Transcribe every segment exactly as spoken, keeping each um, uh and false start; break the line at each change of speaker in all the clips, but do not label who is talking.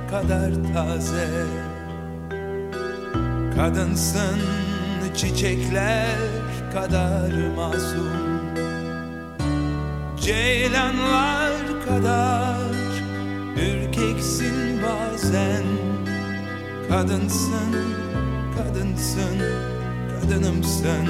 kadar taze. Kadınsın çiçekler kadar masum, ceylanlar kadar ürkeksin bazen. Kadınsın, kadınsın, kadınımsın.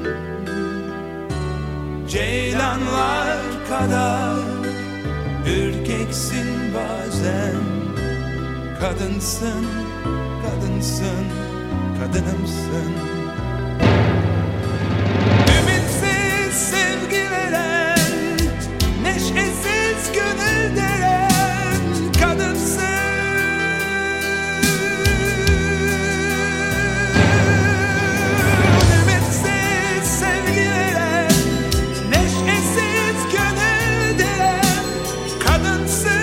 Ceylanlar kadar ürkeksin bazen. Kadınsın, kadınsın, kadınımsın. Ümitsiz sevgi veren, neşesiz gönül deren kadınsın. Ümitsiz sevgi veren, neşesiz gönül deren kadınsın.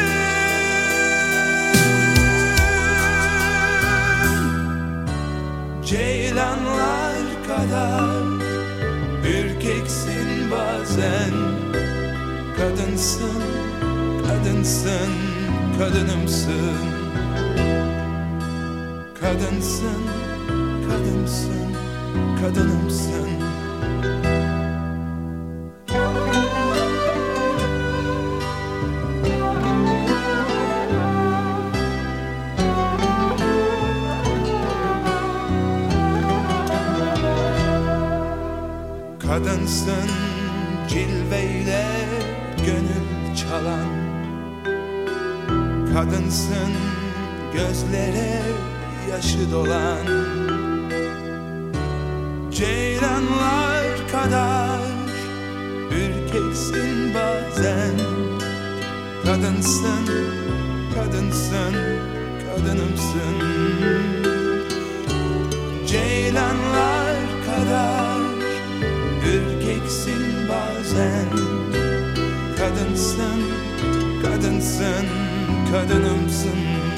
Ceylanlar kadar ürkeksin bazen. Kadınsın, kadınsın, kadınımsın. Kadınsın, kadınsın, kadınımsın. Kadınsın cilveyle gönül çalan. Kadınsın gözlere yaşı dolan. Ceylanlar kadar ürkeksin bazen. Kadınsın, kadınsın, kadınımsın. Ceylanlar kadar ürkeksin bazen. Kadınsın, kadınsın, kadınımsın.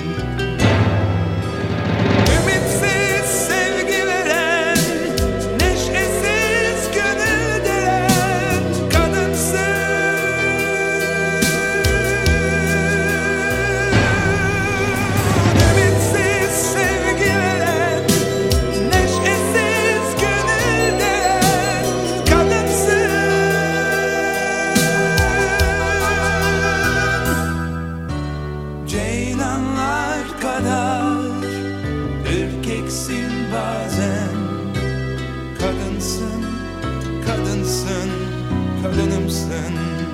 Ümitsiz sevgi veren, neşesiz gönül deren kadınsın. Ümitsiz sevgi veren, neşesiz gönül deren kadınsın. Ceylanlar kadar ürkeksin bazen. Kadınsın, kadınsın, kadınımsın.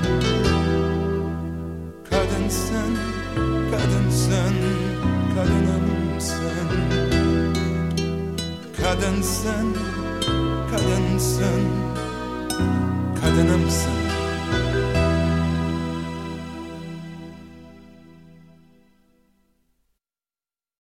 Kadınsın, kadınsın, kadınımsın. Kadınsın, kadınsın, kadınımsın.